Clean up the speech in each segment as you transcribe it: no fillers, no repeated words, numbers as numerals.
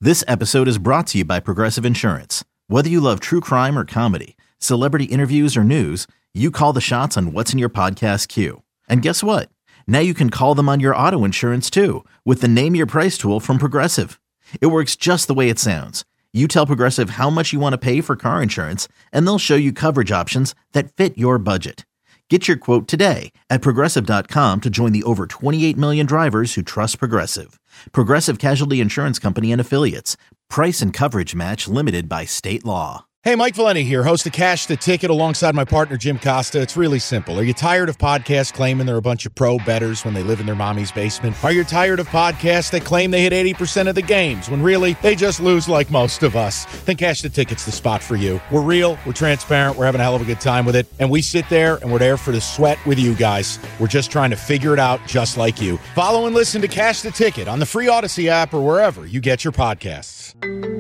This episode is brought to you by Progressive Insurance. Whether you love true crime or comedy, celebrity interviews or news, you call the shots on what's in your podcast queue. And guess what? Now you can call them on your auto insurance too with the Name Your Price tool from Progressive. It works just the way it sounds. You tell Progressive how much you want to pay for car insurance, and they'll show you coverage options that fit your budget. Get your quote today at Progressive.com to join the over 28 million drivers who trust Progressive. Progressive Casualty Insurance Company and Affiliates. Price and coverage match limited by state law. Hey, Mike Valenti here, host of Cash the Ticket alongside my partner Jim Costa. It's really simple. Are you tired of podcasts claiming they're a bunch of pro bettors when they live in their mommy's basement? Are you tired of podcasts that claim they hit 80% of the games when really they just lose like most of us? Then Cash the Ticket's the spot for you. We're real, we're transparent, we're having a hell of a good time with it, and we sit there and we're there for the sweat with you guys. We're just trying to figure it out just like you. Follow and listen to Cash the Ticket on the free Odyssey app or wherever you get your podcasts.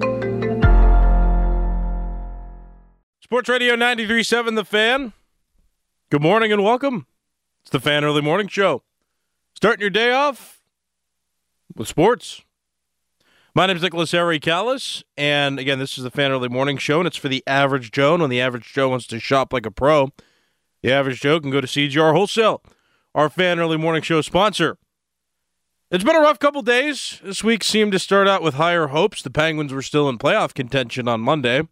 Sports Radio 93.7 The Fan. Good morning and welcome. It's the Fan Early Morning Show. Starting your day off with sports. My name is Nicholas Harry Callis, and again, this is the Fan Early Morning Show, and it's for the average Joe. And when the average Joe wants to shop like a pro, the average Joe can go to CGR Wholesale, our Fan Early Morning Show sponsor. It's been a rough couple days. This week seemed to start out with higher hopes. The Penguins were still in playoff contention on Monday.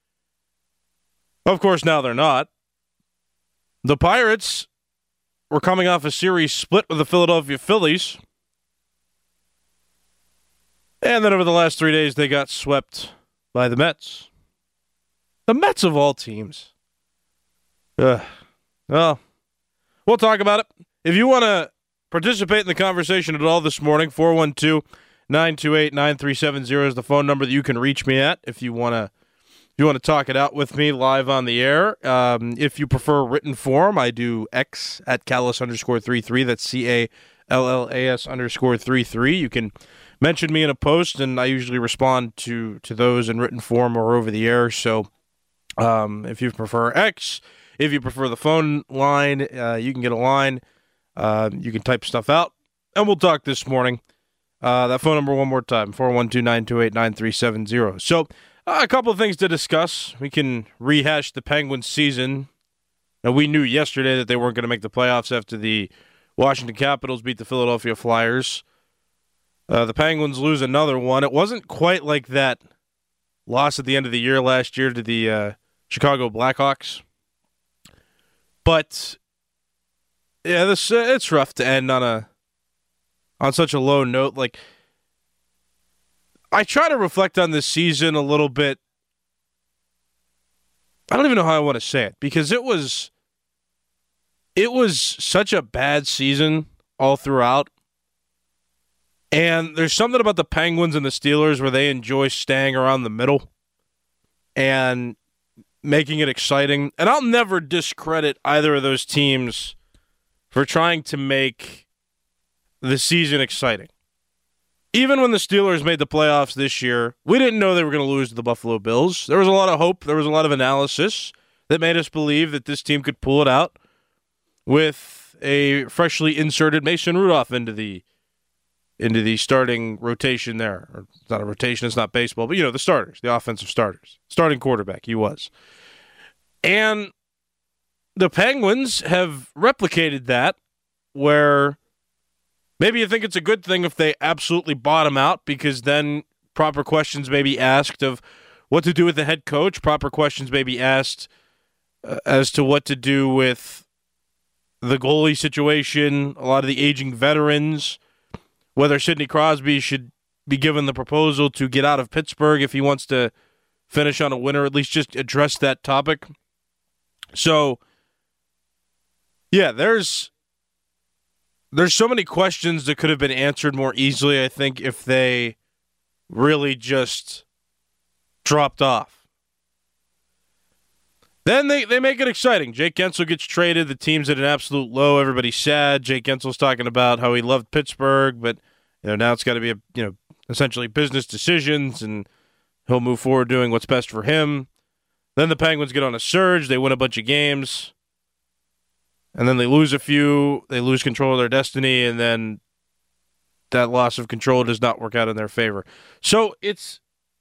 Of course, now they're not. The Pirates were coming off a series split with the Philadelphia Phillies. And then over the last 3 days, they got swept by the Mets. The Mets of all teams. Well, we'll talk about it. If you want to participate in the conversation at all this morning, 412-928-9370 is the phone number that you can reach me at if you want to talk it out with me live on the air. If you prefer written form, I do X at Callis_33. That's CALLAS_33. You can mention me in a post, and I usually respond to those in written form or over the air. So if you prefer X, if you prefer the phone line, you can get a line. You can type stuff out, and we'll talk this morning. That phone number one more time, 412-928-9370. So a couple of things to discuss. We can rehash the Penguins season. Now, we knew yesterday that they weren't going to make the playoffs after the Washington Capitals beat the Philadelphia Flyers. The Penguins lose another one. It wasn't quite like that loss at the end of the year last year to the Chicago Blackhawks. But yeah, it's rough to end on such a low note. Like, I try to reflect on this season a little bit. I don't even know how I want to say it, because it was such a bad season all throughout. And there's something about the Penguins and the Steelers where they enjoy staying around the middle and making it exciting. And I'll never discredit either of those teams for trying to make the season exciting. Even when the Steelers made the playoffs this year, we didn't know they were going to lose to the Buffalo Bills. There was a lot of hope. There was a lot of analysis that made us believe that this team could pull it out with a freshly inserted Mason Rudolph into the starting rotation there. Or it's not a rotation, it's not baseball, but the starters, the offensive starters. Starting quarterback, he was. And the Penguins have replicated that, where maybe you think it's a good thing if they absolutely bottom out, because then proper questions may be asked of what to do with the head coach. Proper questions may be asked as to what to do with the goalie situation, a lot of the aging veterans, whether Sidney Crosby should be given the proposal to get out of Pittsburgh if he wants to finish on a winner, at least just address that topic. So, yeah, there's so many questions that could have been answered more easily, I think, if they really just dropped off. Then they make it exciting. Jake Gensel gets traded. The team's at an absolute low. Everybody's sad. Jake Gensel's talking about how he loved Pittsburgh, but now it's got to be essentially business decisions, and he'll move forward doing what's best for him. Then the Penguins get on a surge. They win a bunch of games. And then they lose a few. They lose control of their destiny, and then that loss of control does not work out in their favor. So it's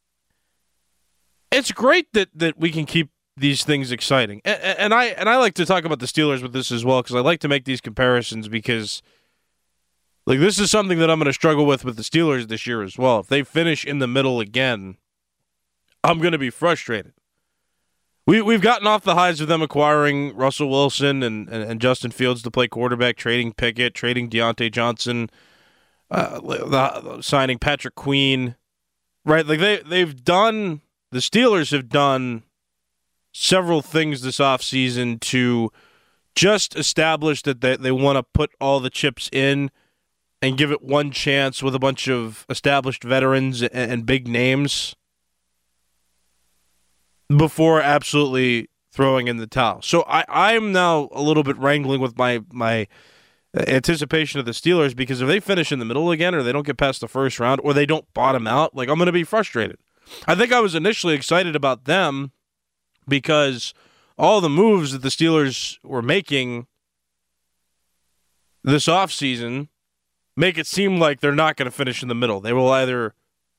great that we can keep these things exciting. And I like to talk about the Steelers with this as well, because I like to make these comparisons, because like this is something that I'm going to struggle with the Steelers this year as well. If they finish in the middle again, I'm going to be frustrated. We've gotten off the highs of them acquiring Russell Wilson and Justin Fields to play quarterback, trading Pickett, trading Deontay Johnson, signing Patrick Queen, right? Like the Steelers have done several things this offseason to just establish that they want to put all the chips in and give it one chance with a bunch of established veterans and big names before absolutely throwing in the towel. So I'm now a little bit wrangling with my anticipation of the Steelers, because if they finish in the middle again, or they don't get past the first round, or they don't bottom out, like I'm going to be frustrated. I think I was initially excited about them because all the moves that the Steelers were making this offseason make it seem like they're not going to finish in the middle. They will either,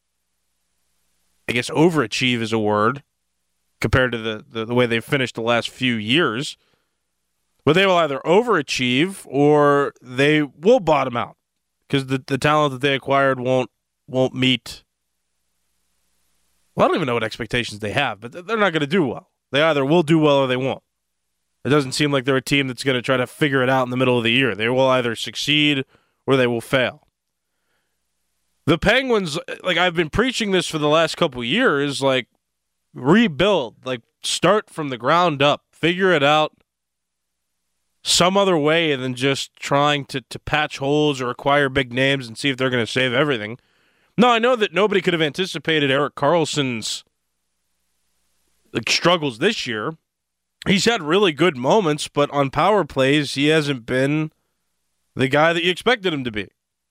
I guess, overachieve is a word compared to the way they've finished the last few years, but they will either overachieve or they will bottom out because the talent that they acquired won't meet. Well, I don't even know what expectations they have, but they're not going to do well. They either will do well or they won't. It doesn't seem like they're a team that's going to try to figure it out in the middle of the year. They will either succeed or they will fail. The Penguins, like I've been preaching this for the last couple of years, like rebuild, like start from the ground up, figure it out some other way than just trying to patch holes or acquire big names and see if they're going to save everything. No, I know that nobody could have anticipated Erik Karlsson's struggles this year. He's had really good moments, but on power plays, he hasn't been the guy that you expected him to be.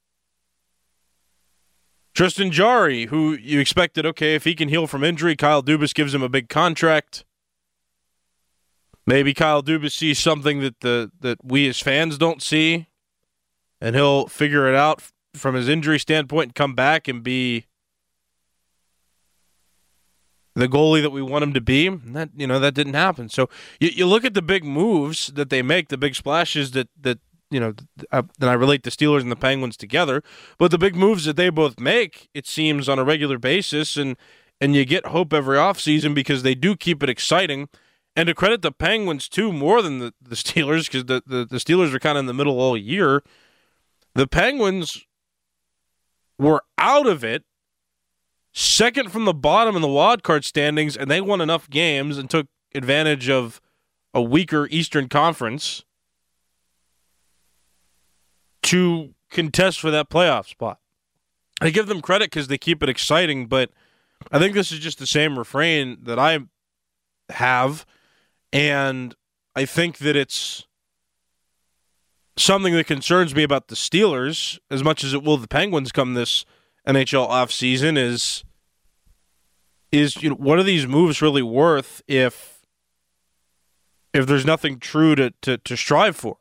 Tristan Jarry, who you expected, okay, if he can heal from injury, Kyle Dubas gives him a big contract. Maybe Kyle Dubas sees something that we as fans don't see, and he'll figure it out from his injury standpoint and come back and be the goalie that we want him to be. And that didn't happen. So you look at the big moves that they make, the big splashes that I relate the Steelers and the Penguins together, but the big moves that they both make, it seems, on a regular basis, and you get hope every offseason because they do keep it exciting. And to credit the Penguins, too, more than the Steelers, because the Steelers are kind of in the middle all year, the Penguins were out of it, second from the bottom in the wild card standings, and they won enough games and took advantage of a weaker Eastern Conference to contest for that playoff spot. I give them credit because they keep it exciting, but I think this is just the same refrain that I have, and I think that it's something that concerns me about the Steelers as much as it will the Penguins come this NHL offseason is what are these moves really worth if there's nothing true to strive for?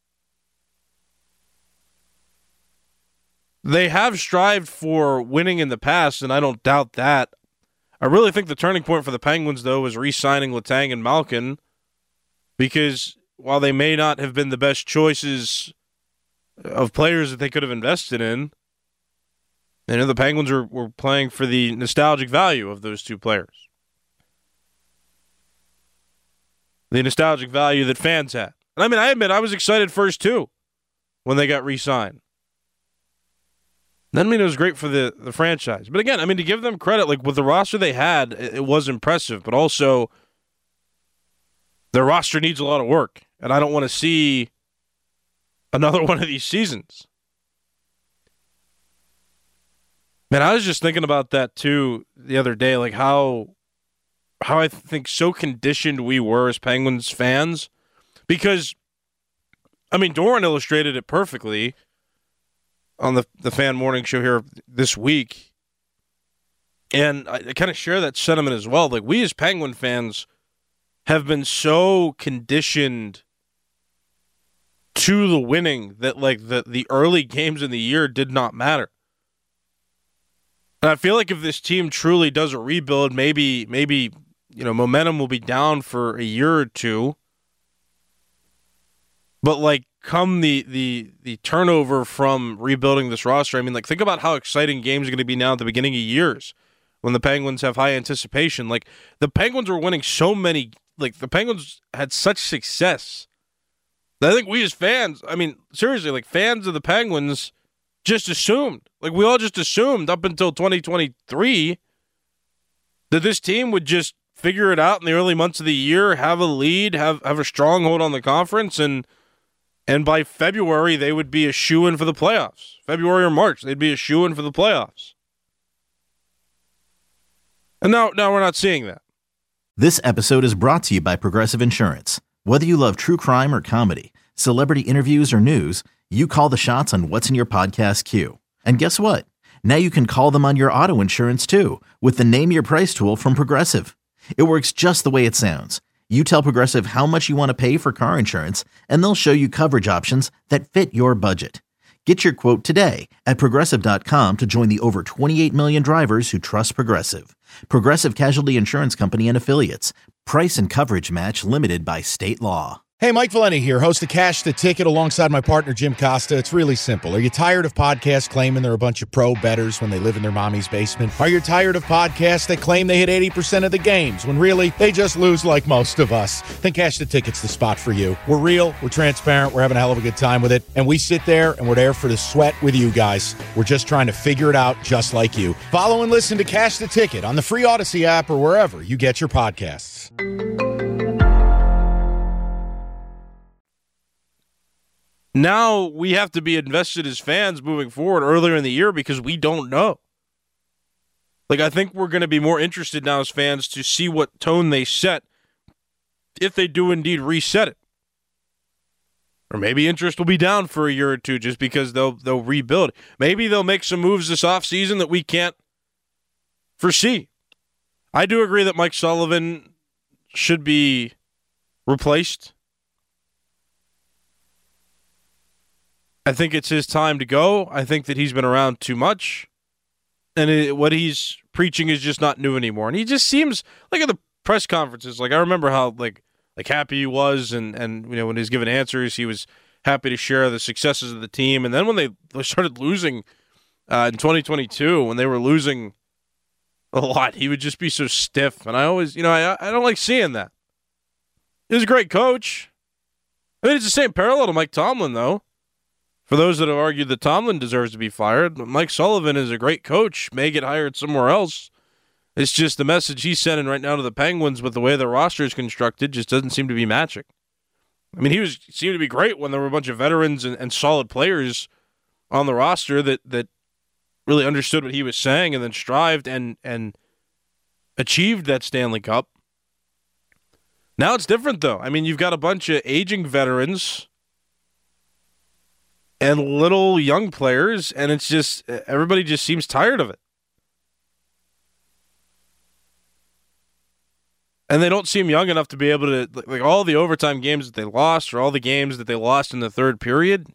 They have strived for winning in the past, and I don't doubt that. I really think the turning point for the Penguins, though, is re-signing Letang and Malkin, because while they may not have been the best choices of players that they could have invested in, the Penguins were playing for the nostalgic value of those two players. The nostalgic value that fans had. And I mean, I admit I was excited first, too, when they got re-signed. Doesn't mean it was great for the franchise. But again, I mean, to give them credit, like with the roster they had, it was impressive. But also, their roster needs a lot of work. And I don't want to see another one of these seasons. Man, I was just thinking about that, too, the other day. Like how I think so conditioned we were as Penguins fans. Because, I mean, Doran illustrated it perfectly on the Fan Morning Show here this week. And I kind of share that sentiment as well. Like, we as Penguin fans have been so conditioned to the winning that like the early games in the year did not matter. And I feel like if this team truly does a rebuild, maybe momentum will be down for a year or two. But like come the turnover from rebuilding this roster, I mean, like think about how exciting games are going to be now at the beginning of years when the Penguins have high anticipation. Like the Penguins were winning so many, like the Penguins had such success that I think we as fans, I mean, seriously, like fans of the Penguins just assumed, like we all just assumed up until 2023 that this team would just figure it out in the early months of the year, have a lead, have a stronghold on the conference, and by February they would be a shoo-in for the playoffs. February or March, they'd be a shoo-in for the playoffs. And now we're not seeing that. This episode is brought to you by Progressive Insurance. Whether you love true crime or comedy, celebrity interviews or news, you call the shots on what's in your podcast queue. And guess what? Now you can call them on your auto insurance too with the Name Your Price tool from Progressive. It works just the way it sounds. You tell Progressive how much you want to pay for car insurance, and they'll show you coverage options that fit your budget. Get your quote today at Progressive.com to join the over 28 million drivers who trust Progressive. Progressive Casualty Insurance Company and Affiliates. Price and coverage match limited by state law. Hey, Mike Valenti here, host of Cash the Ticket alongside my partner, Jim Costa. It's really simple. Are you tired of podcasts claiming they're a bunch of pro bettors when they live in their mommy's basement? Are you tired of podcasts that claim they hit 80% of the games when really they just lose like most of us? Then Cash the Ticket's the spot for you. We're real, we're transparent, we're having a hell of a good time with it, and we sit there and we're there for the sweat with you guys. We're just trying to figure it out just like you. Follow and listen to Cash the Ticket on the free Odyssey app or wherever you get your podcasts. Now we have to be invested as fans moving forward earlier in the year because we don't know. Like, I think we're going to be more interested now as fans to see what tone they set if they do indeed reset it. Or maybe interest will be down for a year or two just because they'll rebuild. Maybe they'll make some moves this offseason that we can't foresee. I do agree that Mike Sullivan should be replaced. I think it's his time to go. I think that he's been around too much. And what he's preaching is just not new anymore. And he just seems like at the press conferences, like I remember how like happy he was and when he was giving answers, he was happy to share the successes of the team. And then when they started losing in 2022, when they were losing a lot, he would just be so stiff. And I always, I don't like seeing that. He was a great coach. I mean, it's the same parallel to Mike Tomlin, though. For those that have argued that Tomlin deserves to be fired, Mike Sullivan is a great coach, may get hired somewhere else. It's just the message he's sending right now to the Penguins with the way the roster is constructed just doesn't seem to be matching. I mean, seemed to be great when there were a bunch of veterans and solid players on the roster that really understood what he was saying and then strived and achieved that Stanley Cup. Now it's different, though. I mean, you've got a bunch of aging veterans and little young players, and it's just everybody just seems tired of it. And they don't seem young enough to be able to, like all the overtime games that they lost or all the games that they lost in the third period.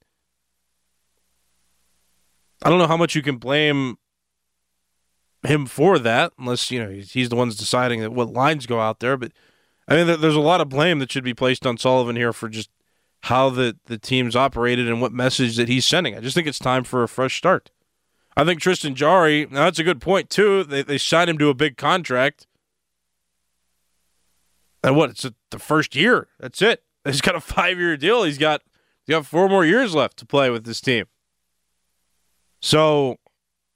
I don't know how much you can blame him for that, unless, he's the ones deciding that what lines go out there. But I mean, there's a lot of blame that should be placed on Sullivan here for just how the team's operated and what message that he's sending. I just think it's time for a fresh start. I think Tristan Jarry, now that's a good point too. They signed him to a big contract. And it's the first year. That's it. He's got a 5-year deal. He's got 4 more years left to play with this team. So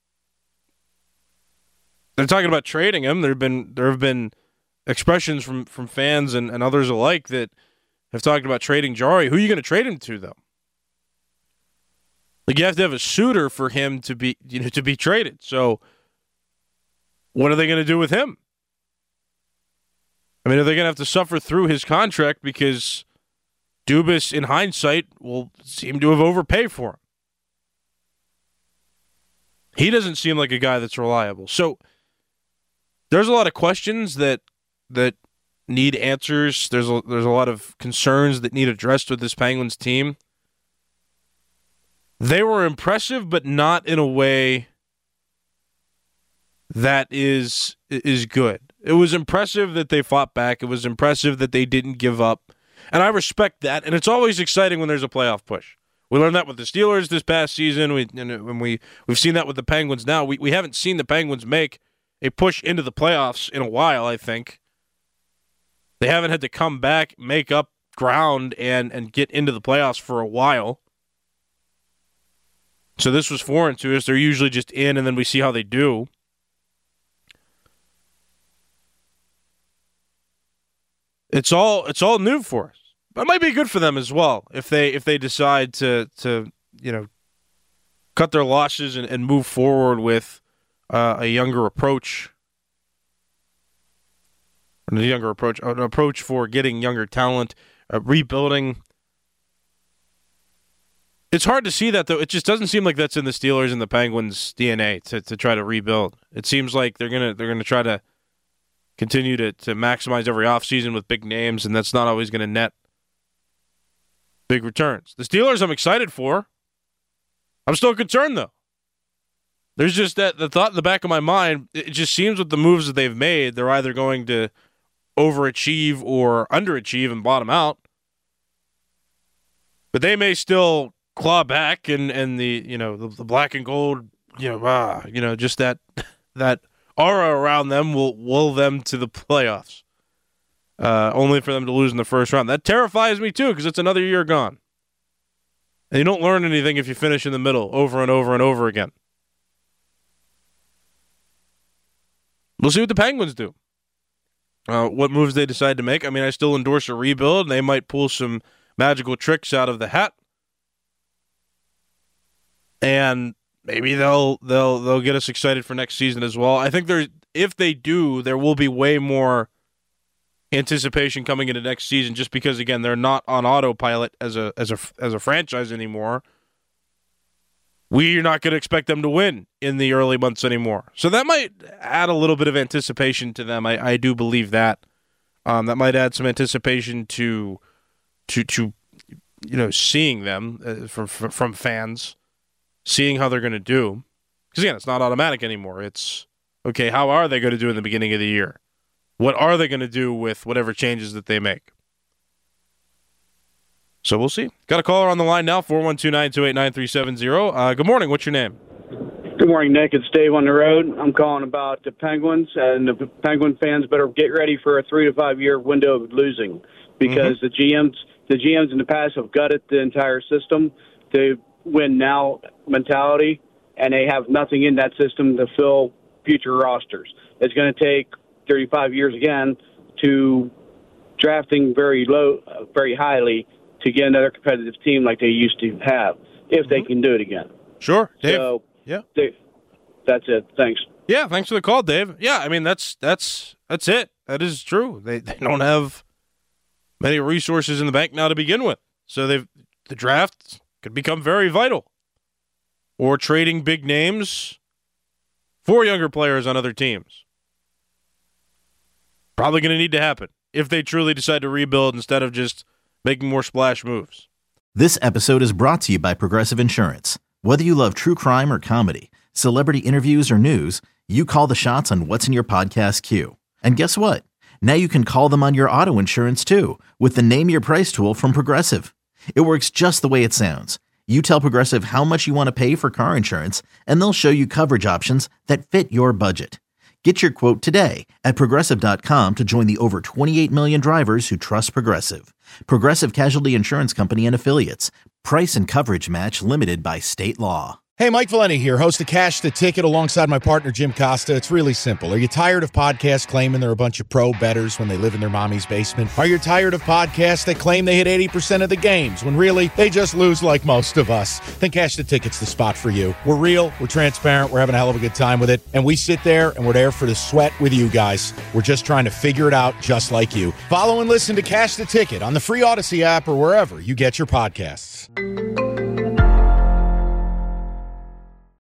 they're talking about trading him. There have been expressions from fans and others alike that have talked about trading Jarry. Who are you going to trade him to, though? Like, you have to have a suitor for him to be traded. So what are they going to do with him? I mean, are they going to have to suffer through his contract because Dubas, in hindsight, will seem to have overpaid for him? He doesn't seem like a guy that's reliable. So there's a lot of questions that need answers. There's a lot of concerns that need addressed with this Penguins team. they were impressive, but not in a way that is good. It was impressive that they fought back. It was impressive that they didn't give up. And I respect that. And it's always exciting when there's a playoff push. We learned that with the Steelers this past season. We've seen that with the Penguins now. We haven't seen the Penguins make a push into the playoffs in a while, I think. They haven't had to come back, make up ground, and get into the playoffs for a while. So this was foreign to us. They're usually just in, and then we see how they do. It's all new for us. But it might be good for them as well if they decide to cut their losses and move forward with a younger approach. An approach for getting younger talent, rebuilding. It's hard to see that, though. It just doesn't seem like that's in the Steelers and the Penguins' DNA to try to rebuild. It seems like they're gonna try to continue to maximize every offseason with big names, and that's not always going to net big returns. The Steelers I'm excited for. I'm still concerned, though. There's just the thought in the back of my mind, it just seems with the moves that they've made, they're either going to overachieve or underachieve and bottom out. But they may still claw back and the black and gold, just that aura around them will will them to the playoffs. Only for them to lose in the first round. That terrifies me too, because it's another year gone. And you don't learn anything if you finish in the middle over and over and over again. We'll see what the Penguins do. What moves they decide to make. I mean, I still endorse a rebuild, and they might pull some magical tricks out of the hat. And maybe they'll get us excited for next season as well. I think if they do, there will be way more anticipation coming into next season, just because again they're not on autopilot as a franchise anymore. We're not going to expect them to win in the early months anymore, so that might add a little bit of anticipation to them. I do believe that that might add some anticipation to seeing them from fans, seeing how they're going to do. Because again, it's not automatic anymore. It's okay. How are they going to do in the beginning of the year? What are they going to do with whatever changes that they make? So we'll see. Got a caller on the line now, 412-928-9370. Good morning. What's your name? Good morning, Nick. It's Dave on the road. I'm calling about the Penguins, and the Penguin fans better get ready for a 3 to 5 year window of losing, because the GMs in the past have gutted the entire system to win now mentality, and they have nothing in that system to fill future rosters. It's going to take 35 years again to drafting very low, very highly to get another competitive team like they used to have, if they can do it again. Sure, Dave. So, yeah, Dave, that's it. Thanks. Yeah, thanks for the call, Dave. Yeah, I mean that's it. That is true. They don't have many resources in the bank now to begin with, so the draft could become very vital, or trading big names for younger players on other teams. Probably going to need to happen if they truly decide to rebuild instead of just making more splash moves. This episode is brought to you by Progressive Insurance. Whether you love true crime or comedy, celebrity interviews or news, you call the shots on what's in your podcast queue. And guess what? Now you can call them on your auto insurance too, with the Name Your Price tool from Progressive. It works just the way it sounds. You tell Progressive how much you want to pay for car insurance, and they'll show you coverage options that fit your budget. Get your quote today at Progressive.com to join the over 28 million drivers who trust Progressive. Progressive Casualty Insurance Company and Affiliates. Price and coverage match limited by state law. Hey, Mike Valenti here, host of Cash the Ticket alongside my partner, Jim Costa. It's really simple. Are you tired of podcasts claiming they're a bunch of pro bettors when they live in their mommy's basement? Are you tired of podcasts that claim they hit 80% of the games when really they just lose like most of us? Then Cash the Ticket's the spot for you. We're real, we're transparent, we're having a hell of a good time with it, and we sit there and we're there for the sweat with you guys. We're just trying to figure it out just like you. Follow and listen to Cash the Ticket on the free Odyssey app or wherever you get your podcasts.